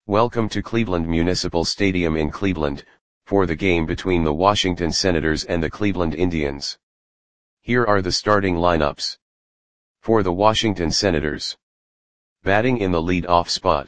Welcome to Cleveland Municipal Stadium in Cleveland, for the game between the Washington Senators and the Cleveland Indians. Here are the starting lineups. For the Washington Senators. Batting in the lead-off spot.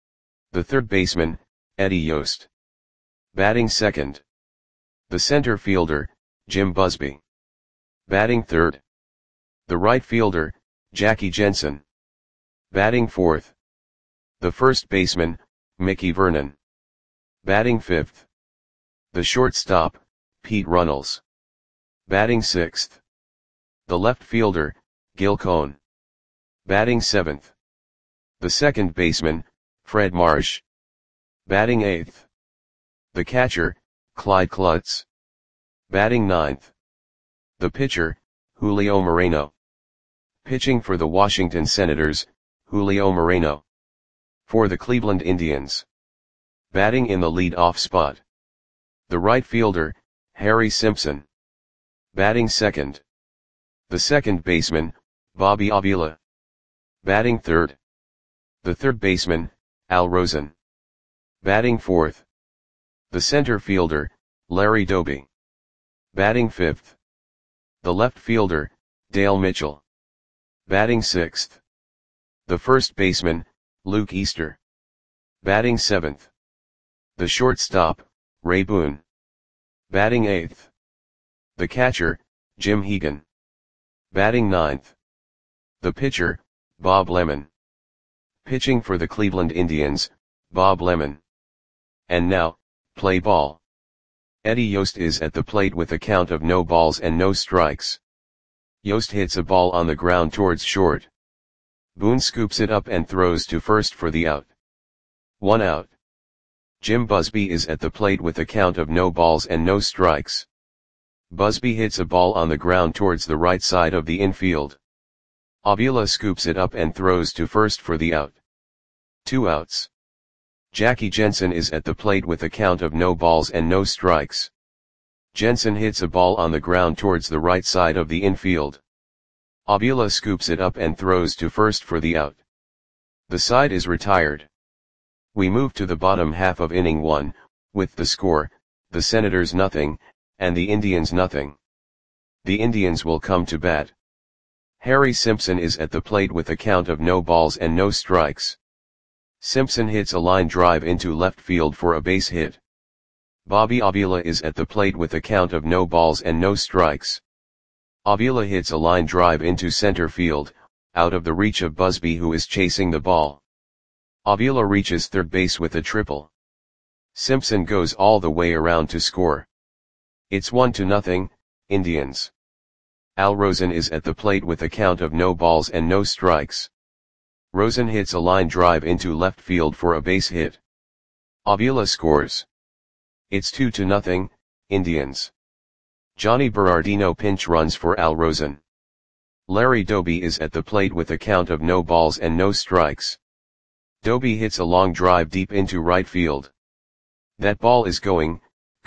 The third baseman, Eddie Yost. Batting second. The center fielder, Jim Busby. Batting third. The right fielder, Jackie Jensen. Batting fourth. The first baseman, Mickey Vernon. Batting fifth. The shortstop, Pete Runnels. Batting sixth. The left fielder, Gil Cohn. Batting seventh. The second baseman, Fred Marsh. Batting eighth. The catcher, Clyde Klutz. Batting ninth. The pitcher, Julio Moreno. Pitching for the Washington Senators, Julio Moreno. For the Cleveland Indians. Batting in the lead-off spot. The right fielder, Harry Simpson. Batting second. The second baseman, Bobby Avila. Batting third. The third baseman, Al Rosen. Batting fourth. The center fielder, Larry Doby. Batting fifth. The left fielder, Dale Mitchell. Batting sixth. The first baseman, Luke Easter. Batting seventh. The shortstop, Ray Boone. Batting eighth. The catcher, Jim Hegan. Batting ninth. The pitcher, Bob Lemon. Pitching for the Cleveland Indians, Bob Lemon. And now, play ball. Eddie Yost is at the plate with a count of no balls and no strikes. Yost hits a ball on the ground towards short. Boone scoops it up and throws to first for the out. 1 out. Jim Busby is at the plate with a count of no balls and no strikes. Busby hits a ball on the ground towards the right side of the infield. Avila scoops it up and throws to first for the out. 2 outs. Jackie Jensen is at the plate with a count of no balls and no strikes. Jensen hits a ball on the ground towards the right side of the infield. Avila scoops it up and throws to first for the out. The side is retired. We move to the bottom half of inning 1, with the score, the Senators nothing, and the Indians nothing. The Indians will come to bat. Harry Simpson is at the plate with a count of no balls and no strikes. Simpson hits a line drive into left field for a base hit. Bobby Avila is at the plate with a count of no balls and no strikes. Avila hits a line drive into center field, out of the reach of Busby who is chasing the ball. Avila reaches third base with a triple. Simpson goes all the way around to score. It's 1-0, Indians. Al Rosen is at the plate with a count of no balls and no strikes. Rosen hits a line drive into left field for a base hit. Avila scores. It's 2-0, Indians. Johnny Berardino pinch runs for Al Rosen. Larry Doby is at the plate with a count of no balls and no strikes. Doby hits a long drive deep into right field. That ball is gone.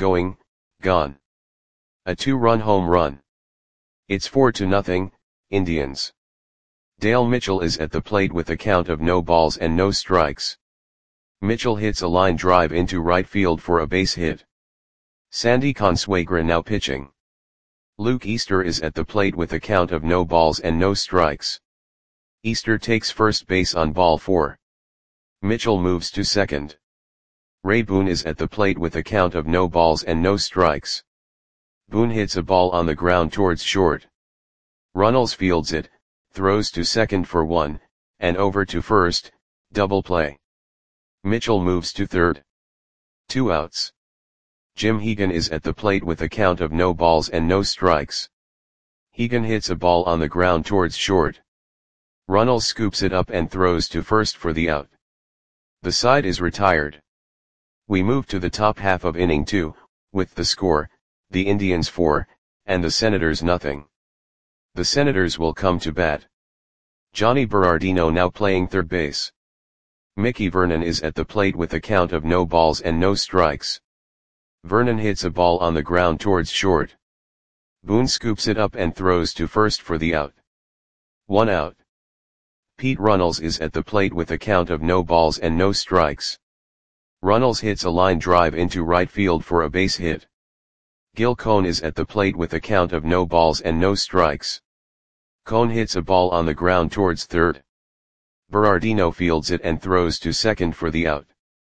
A 2-run home run. It's 4-0, Indians. Dale Mitchell is at the plate with a count of no balls and no strikes. Mitchell hits a line drive into right field for a base hit. Sandy Consuegra now pitching. Luke Easter is at the plate with a count of no balls and no strikes. Easter takes first base on ball 4. Mitchell moves to second. Ray Boone is at the plate with a count of no balls and no strikes. Boone hits a ball on the ground towards short. Runnels fields it, throws to second for 1, and over to first, double play. Mitchell moves to third. 2 outs. Jim Hegan is at the plate with a count of no balls and no strikes. Hegan hits a ball on the ground towards short. Runnels scoops it up and throws to first for the out. The side is retired. We move to the top half of inning 2, with the score, the Indians 4, and the Senators nothing. The Senators will come to bat. Johnny Berardino now playing third base. Mickey Vernon is at the plate with a count of no balls and no strikes. Vernon hits a ball on the ground towards short. Boone scoops it up and throws to first for the out. 1 out. Pete Runnels is at the plate with a count of no balls and no strikes. Runnels hits a line drive into right field for a base hit. Gil Cone is at the plate with a count of no balls and no strikes. Cone hits a ball on the ground towards third. Berardino fields it and throws to second for the out.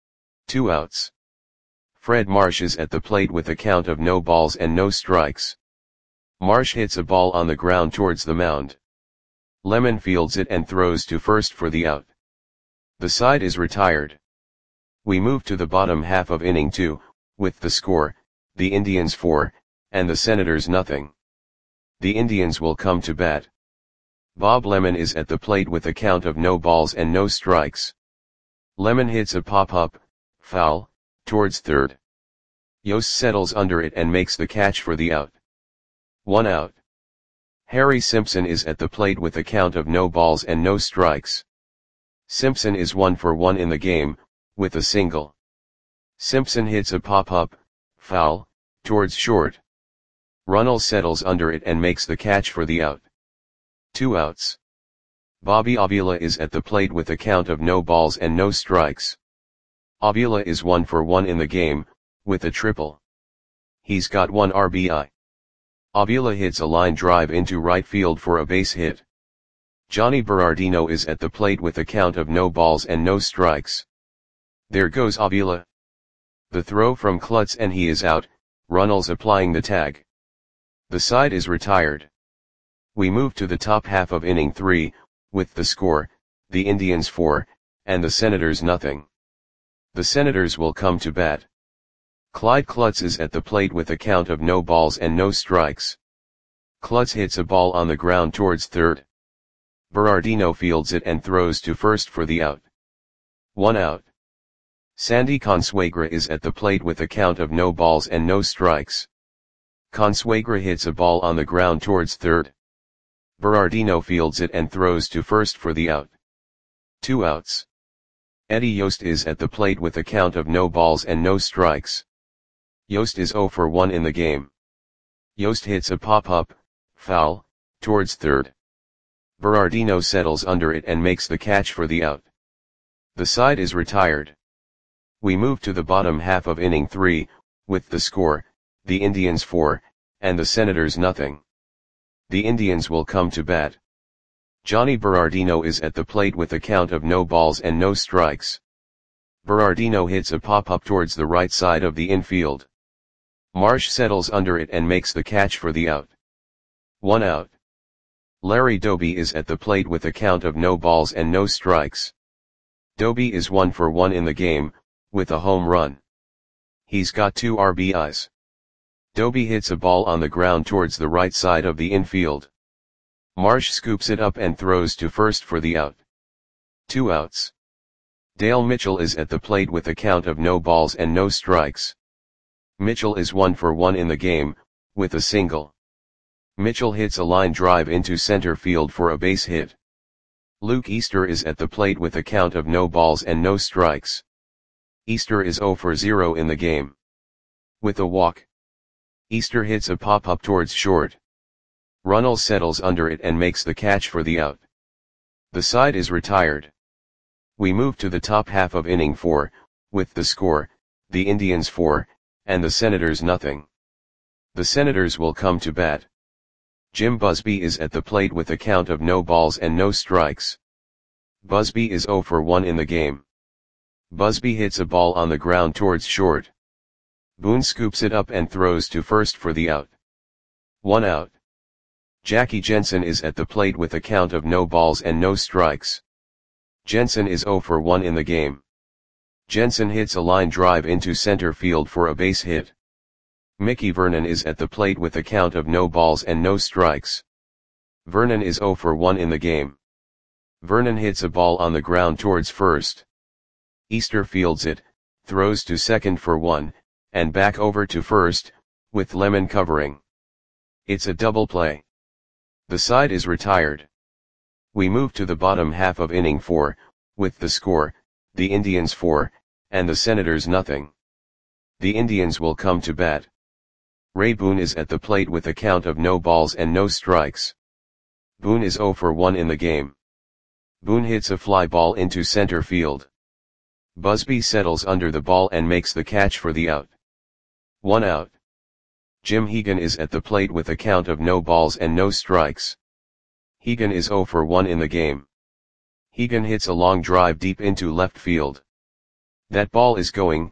2 outs. Fred Marsh is at the plate with a count of no balls and no strikes. Marsh hits a ball on the ground towards the mound. Lemon fields it and throws to first for the out. The side is retired. We move to the bottom half of inning 2, with the score, the Indians 4, and the Senators nothing. The Indians will come to bat. Bob Lemon is at the plate with a count of no balls and no strikes. Lemon hits a pop-up, foul, towards third. Yost settles under it and makes the catch for the out. 1 out. Harry Simpson is at the plate with a count of no balls and no strikes. Simpson is 1 for 1 in the game, with a single. Simpson hits a pop-up, foul, towards short. Runnels settles under it and makes the catch for the out. 2 outs. Bobby Avila is at the plate with a count of no balls and no strikes. Avila is 1 for 1 in the game, with a triple. He's got 1 RBI. Avila hits a line drive into right field for a base hit. Johnny Berardino is at the plate with a count of no balls and no strikes. There goes Avila. The throw from Klutz and he is out, Runnels applying the tag. The side is retired. We move to the top half of inning 3, with the score, the Indians 4, and the Senators nothing. The Senators will come to bat. Clyde Klutz is at the plate with a count of no balls and no strikes. Klutz hits a ball on the ground towards third. Berardino fields it and throws to first for the out. 1 out. Sandy Consuegra is at the plate with a count of no balls and no strikes. Consuegra hits a ball on the ground towards third. Berardino fields it and throws to first for the out. 2 outs. Eddie Yost is at the plate with a count of no balls and no strikes. Yost is 0 for 1 in the game. Yost hits a pop-up, foul, towards third. Berardino settles under it and makes the catch for the out. The side is retired. We move to the bottom half of inning 3, with the score, the Indians 4, and the Senators nothing. The Indians will come to bat. Johnny Berardino is at the plate with a count of no balls and no strikes. Berardino hits a pop-up towards the right side of the infield. Marsh settles under it and makes the catch for the out. 1 out. Larry Doby is at the plate with a count of no balls and no strikes. Doby is 1 for 1 in the game, with a home run. He's got 2 RBIs. Doby hits a ball on the ground towards the right side of the infield. Marsh scoops it up and throws to first for the out. 2 outs. Dale Mitchell is at the plate with a count of no balls and no strikes. Mitchell is 1 for 1 in the game, with a single. Mitchell hits a line drive into center field for a base hit. Luke Easter is at the plate with a count of no balls and no strikes. Easter is 0 for 0 in the game. With a walk. Easter hits a pop-up towards short. Runnels settles under it and makes the catch for the out. The side is retired. We move to the top half of inning 4, with the score, the Indians 4, and the Senators nothing. The Senators will come to bat. Jim Busby is at the plate with a count of no balls and no strikes. Busby is 0 for 1 in the game. Busby hits a ball on the ground towards short. Boone scoops it up and throws to first for the out. 1 out. Jackie Jensen is at the plate with a count of no balls and no strikes. Jensen is 0 for 1 in the game. Jensen hits a line drive into center field for a base hit. Mickey Vernon is at the plate with a count of no balls and no strikes. Vernon is 0 for 1 in the game. Vernon hits a ball on the ground towards first. Easter fields it, throws to second for 1, and back over to first, with Lemon covering. It's a double play. The side is retired. We move to the bottom half of inning 4, with the score, the Indians 4, and the Senators nothing. The Indians will come to bat. Ray Boone is at the plate with a count of no balls and no strikes. Boone is 0 for 1 in the game. Boone hits a fly ball into center field. Busby settles under the ball and makes the catch for the out. 1 out. Jim Hegan is at the plate with a count of no balls and no strikes. Hegan is 0 for 1 in the game. Hegan hits a long drive deep into left field. That ball is gone.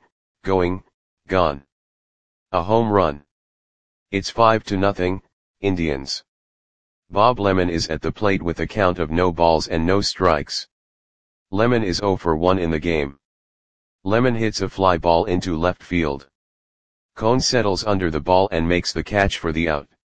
A home run. It's 5-0, Indians. Bob Lemon is at the plate with a count of no balls and no strikes. Lemon is 0 for 1 in the game. Lemon hits a fly ball into left field. Cone settles under the ball and makes the catch for the out.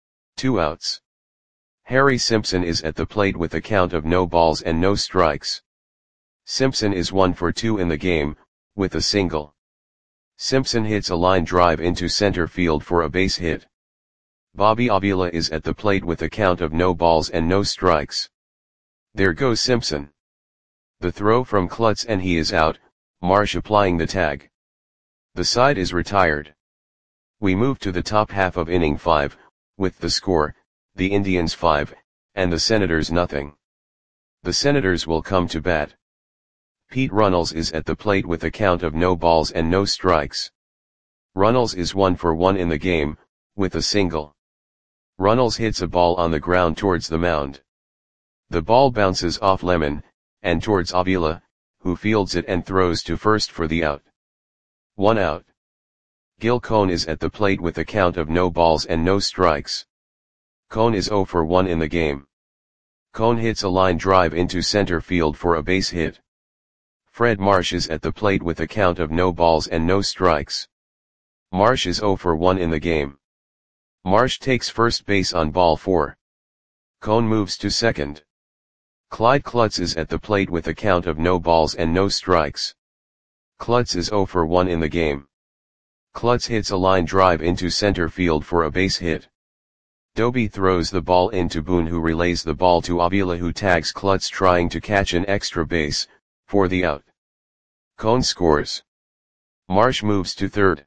2 outs. Harry Simpson is at the plate with a count of no balls and no strikes. Simpson is 1 for 2 in the game, with a single. Simpson hits a line drive into center field for a base hit. Bobby Avila is at the plate with a count of no balls and no strikes. There goes Simpson. The throw from Klutz and he is out, Marsh applying the tag. The side is retired. We move to the top half of inning 5, with the score, the Indians 5, and the Senators nothing. The Senators will come to bat. Pete Runnels is at the plate with a count of no balls and no strikes. Runnels is 1 for 1 in the game, with a single. Runnels hits a ball on the ground towards the mound. The ball bounces off Lemon, and towards Avila, who fields it and throws to first for the out. 1 out. Gil Cone is at the plate with a count of no balls and no strikes. Cone is 0 for 1 in the game. Cone hits a line drive into center field for a base hit. Fred Marsh is at the plate with a count of no balls and no strikes. Marsh is 0 for 1 in the game. Marsh takes first base on ball 4. Cone moves to second. Clyde Klutz is at the plate with a count of no balls and no strikes. Klutz is 0 for 1 in the game. Klutz hits a line drive into center field for a base hit. Doby throws the ball into Boone, who relays the ball to Avila, who tags Klutz trying to catch an extra base, for the out. Cone scores. Marsh moves to third.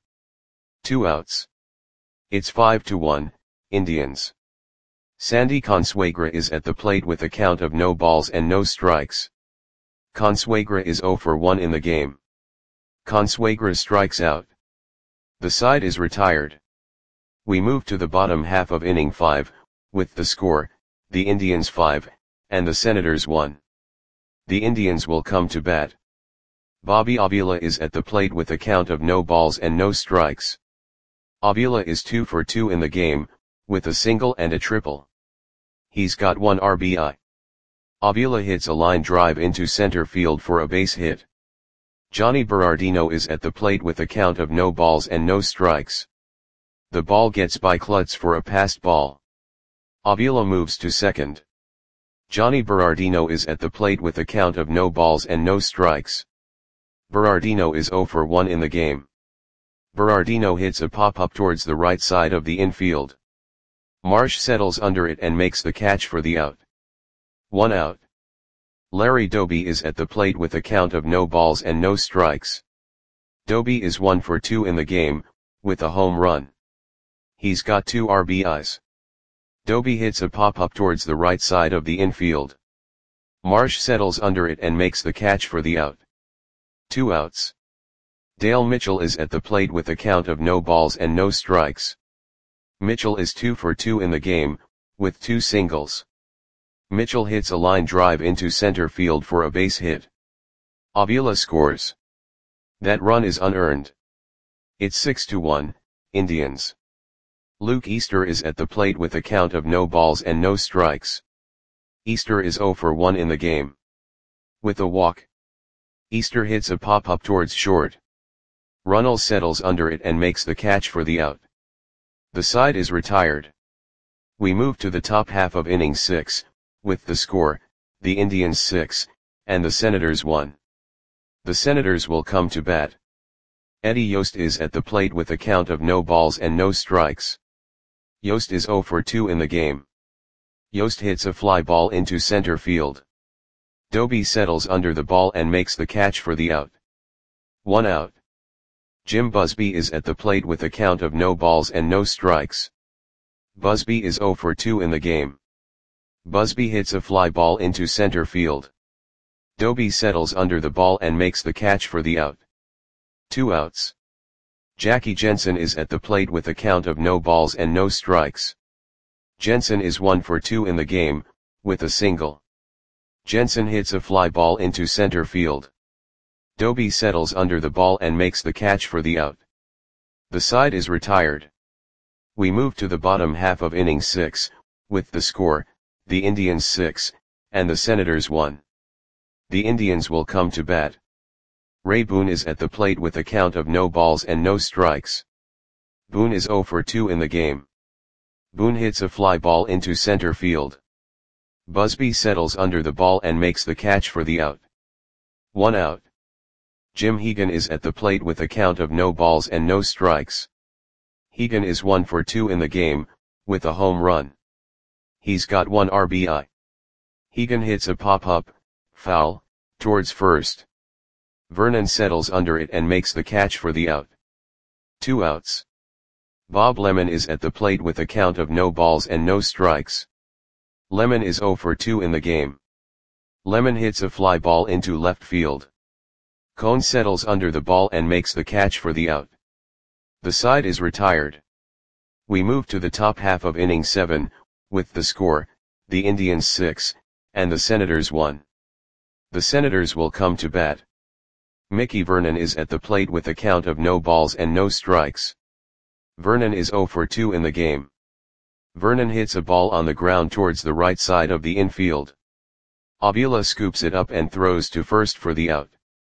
2 outs. It's 5-1, Indians. Sandy Consuegra is at the plate with a count of no balls and no strikes. Consuegra is 0 for 1 in the game. Consuegra strikes out. The side is retired. We move to the bottom half of inning 5, with the score, the Indians 5, and the Senators 1. The Indians will come to bat. Bobby Avila is at the plate with a count of no balls and no strikes. Avila is 2 for 2 in the game, with a single and a triple. He's got 1 RBI. Avila hits a line drive into center field for a base hit. Johnny Berardino is at the plate with a count of no balls and no strikes. The ball gets by Klutz for a passed ball. Avila moves to second. Johnny Berardino is at the plate with a count of no balls and no strikes. Berardino is 0 for 1 in the game. Berardino hits a pop-up towards the right side of the infield. Marsh settles under it and makes the catch for the out. 1 out. Larry Doby is at the plate with a count of no balls and no strikes. Doby is 1 for 2 in the game, with a home run. He's got 2 RBIs. Doby hits a pop-up towards the right side of the infield. Marsh settles under it and makes the catch for the out. 2 outs. Dale Mitchell is at the plate with a count of no balls and no strikes. Mitchell is 2 for 2 in the game, with 2 singles. Mitchell hits a line drive into center field for a base hit. Avila scores. That run is unearned. It's 6-1, Indians. Luke Easter is at the plate with a count of no balls and no strikes. Easter is 0 for 1 in the game. With a walk. Easter hits a pop-up towards short. Runnels settles under it and makes the catch for the out. The side is retired. We move to the top half of inning 6, with the score, the Indians 6, and the Senators 1. The Senators will come to bat. Eddie Yost is at the plate with a count of no balls and no strikes. Yost is 0 for 2 in the game. Yost hits a fly ball into center field. Doby settles under the ball and makes the catch for the out. 1 out. Jim Busby is at the plate with a count of no balls and no strikes. Busby is 0 for 2 in the game. Busby hits a fly ball into center field. Doby settles under the ball and makes the catch for the out. 2 outs. Jackie Jensen is at the plate with a count of no balls and no strikes. Jensen is 1 for 2 in the game, with a single. Jensen hits a fly ball into center field. Doby settles under the ball and makes the catch for the out. The side is retired. We move to the bottom half of inning 6, with the score, the Indians 6, and the Senators 1. The Indians will come to bat. Ray Boone is at the plate with a count of no balls and no strikes. Boone is 0 for 2 in the game. Boone hits a fly ball into center field. Busby settles under the ball and makes the catch for the out. 1 out. Jim Hegan is at the plate with a count of no balls and no strikes. Hegan is 1 for 2 in the game, with a home run. He's got 1 RBI. Hegan hits a pop-up, foul, towards first. Vernon settles under it and makes the catch for the out. 2 outs. Bob Lemon is at the plate with a count of no balls and no strikes. Lemon is 0 for 2 in the game. Lemon hits a fly ball into left field. Cone settles under the ball and makes the catch for the out. The side is retired. We move to the top half of inning 7, with the score, the Indians 6, and the Senators 1. The Senators will come to bat. Mickey Vernon is at the plate with a count of no balls and no strikes. Vernon is 0 for 2 in the game. Vernon hits a ball on the ground towards the right side of the infield. Avila scoops it up and throws to first for the out.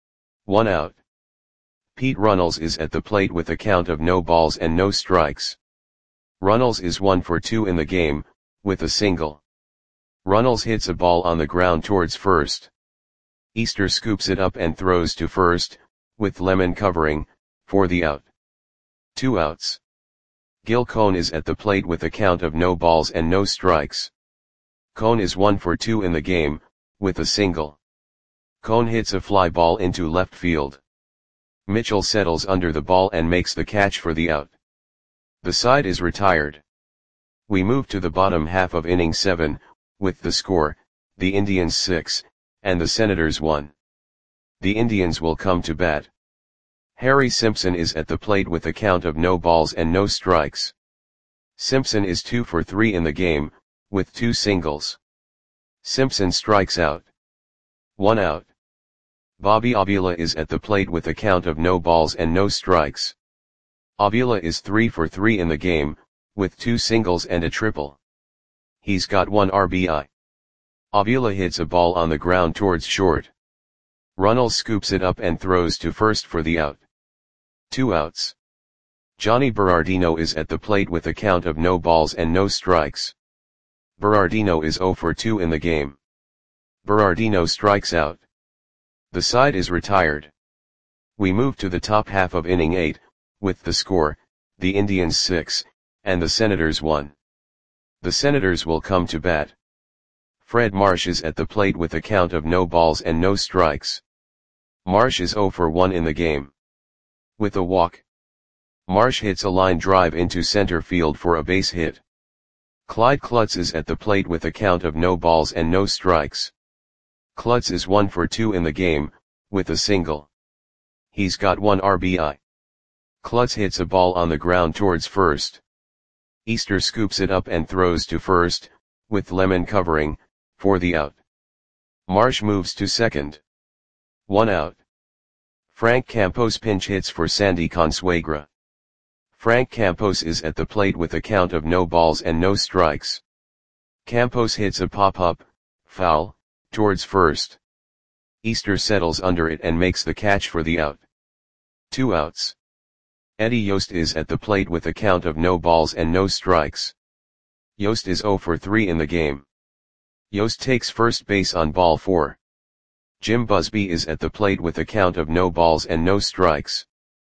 1 out. Pete Runnels is at the plate with a count of no balls and no strikes. Runnels is 1 for 2 in the game, with a single. Runnels hits a ball on the ground towards first. Easter scoops it up and throws to first, with Lemon covering, for the out. 2 outs. Gil Cone is at the plate with a count of no balls and no strikes. Cone is 1 for 2 in the game, with a single. Cone hits a fly ball into left field. Mitchell settles under the ball and makes the catch for the out. The side is retired. We move to the bottom half of inning 7, with the score, the Indians 6, and the Senators 1. The Indians will come to bat. Harry Simpson is at the plate with a count of no balls and no strikes. Simpson is 2 for 3 in the game, with 2 singles. Simpson strikes out. 1 out. Bobby Avila is at the plate with a count of no balls and no strikes. Avila is 3 for 3 in the game, with 2 singles and a triple. He's got 1 RBI. Avila hits a ball on the ground towards short. Runnels scoops it up and throws to first for the out. 2 outs. Johnny Berardino is at the plate with a count of no balls and no strikes. Berardino is 0 for 2 in the game. Berardino strikes out. The side is retired. We move to the top half of inning 8, with the score, the Indians 6, and the Senators 1. The Senators will come to bat. Fred Marsh is at the plate with a count of no balls and no strikes. Marsh is 0 for 1 in the game. With a walk. Marsh hits a line drive into center field for a base hit. Clyde Klutz is at the plate with a count of no balls and no strikes. Klutz is 1 for 2 in the game, with a single. He's got 1 RBI. Klutz hits a ball on the ground towards first. Easter scoops it up and throws to first, with Lemon covering, for the out. Marsh moves to second. 1 out. Frank Campos pinch hits for Sandy Consuegra. Frank Campos is at the plate with a count of no balls and no strikes. Campos hits a pop-up, foul, towards first. Easter settles under it and makes the catch for the out. 2 outs. Eddie Yost is at the plate with a count of no balls and no strikes. Yost is 0 for 3 in the game. Yost takes first base on ball 4. Jim Busby is at the plate with a count of no balls and no strikes.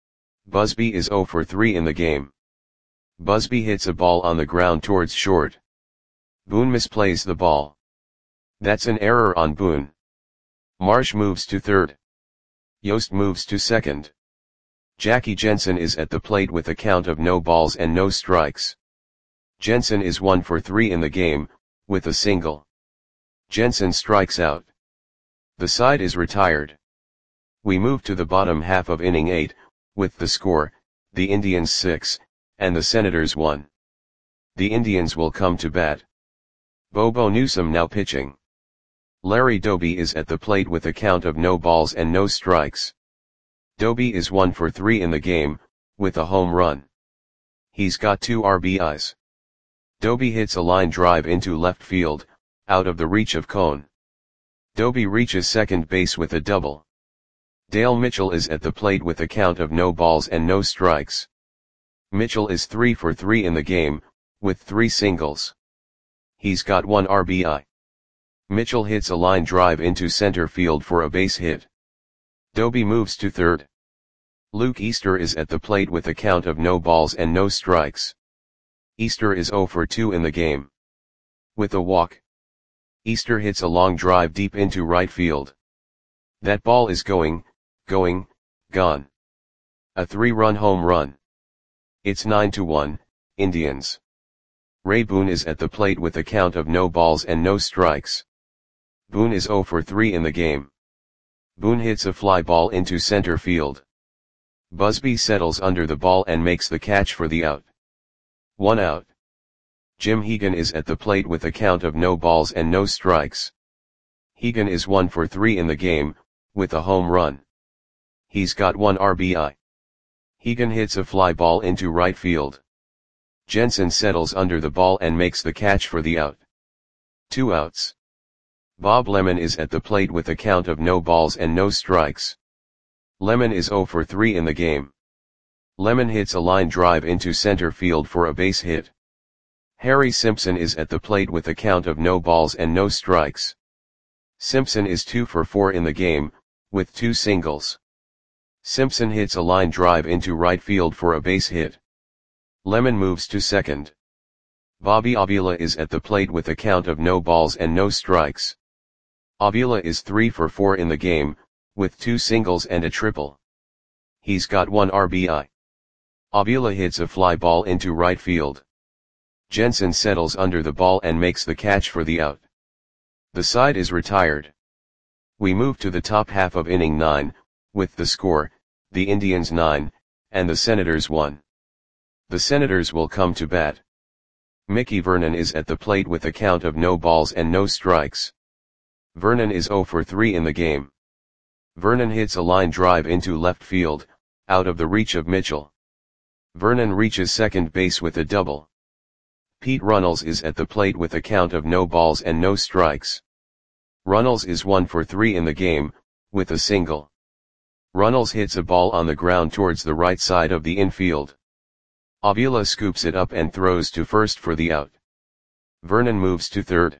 Busby is 0 for 3 in the game. Busby hits a ball on the ground towards short. Boone misplays the ball. That's an error on Boone. Marsh moves to third. Yost moves to second. Jackie Jensen is at the plate with a count of no balls and no strikes. Jensen is 1 for 3 in the game, with a single. Jensen strikes out. The side is retired. We move to the bottom half of inning 8, with the score, the Indians 6, and the Senators 1. The Indians will come to bat. Bobo Newsom now pitching. Larry Doby is at the plate with a count of no balls and no strikes. Doby is 1 for 3 in the game, with a home run. He's got 2 RBIs. Doby hits a line drive into left field, out of the reach of Cone. Doby reaches second base with a double. Dale Mitchell is at the plate with a count of no balls and no strikes. Mitchell is 3 for 3 in the game, with 3 singles. He's got 1 RBI. Mitchell hits a line drive into center field for a base hit. Doby moves to third. Luke Easter is at the plate with a count of no balls and no strikes. Easter is 0 for 2 in the game. With a walk, Easter hits a long drive deep into right field. That ball is gone. A 3-run home run. It's 9-1, Indians. Ray Boone is at the plate with a count of no balls and no strikes. Boone is 0 for 3 in the game. Boone hits a fly ball into center field. Busby settles under the ball and makes the catch for the out. 1 out. Jim Hegan is at the plate with a count of no balls and no strikes. Hegan is 1 for 3 in the game, with a home run. He's got 1 RBI. Hegan hits a fly ball into right field. Jensen settles under the ball and makes the catch for the out. 2 outs. Bob Lemon is at the plate with a count of no balls and no strikes. Lemon is 0 for 3 in the game. Lemon hits a line drive into center field for a base hit. Harry Simpson is at the plate with a count of no balls and no strikes. Simpson is 2 for 4 in the game, with 2 singles. Simpson hits a line drive into right field for a base hit. Lemon moves to second. Bobby Avila is at the plate with a count of no balls and no strikes. Avila is 3 for 4 in the game, with 2 singles and a triple. He's got 1 RBI. Avila hits a fly ball into right field. Jensen settles under the ball and makes the catch for the out. The side is retired. We move to the top half of inning 9, with the score, the Indians 9, and the Senators 1. The Senators will come to bat. Mickey Vernon is at the plate with a count of no balls and no strikes. Vernon is 0 for 3 in the game. Vernon hits a line drive into left field, out of the reach of Mitchell. Vernon reaches second base with a double. Pete Runnels is at the plate with a count of no balls and no strikes. Runnels is 1 for 3 in the game, with a single. Runnels hits a ball on the ground towards the right side of the infield. Avila scoops it up and throws to first for the out. Vernon moves to third.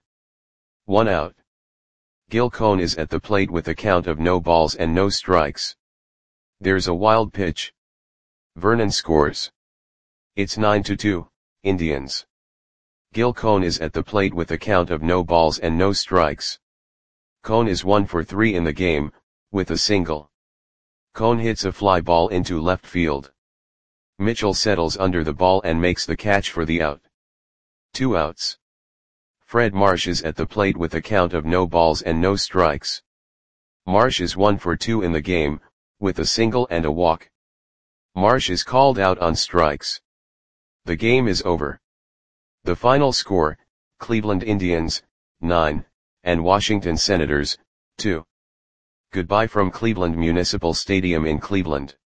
1 out. Gil Cone is at the plate with a count of no balls and no strikes. There's a wild pitch. Vernon scores. It's 9-2, Indians. Gil Cone is at the plate with a count of no balls and no strikes. Cone is 1 for 3 in the game, with a single. Cone hits a fly ball into left field. Mitchell settles under the ball and makes the catch for the out. 2 outs. Fred Marsh is at the plate with a count of no balls and no strikes. Marsh is 1 for 2 in the game, with a single and a walk. Marsh is called out on strikes. The game is over. The final score, Cleveland Indians, 9, and Washington Senators, 2. Goodbye from Cleveland Municipal Stadium in Cleveland.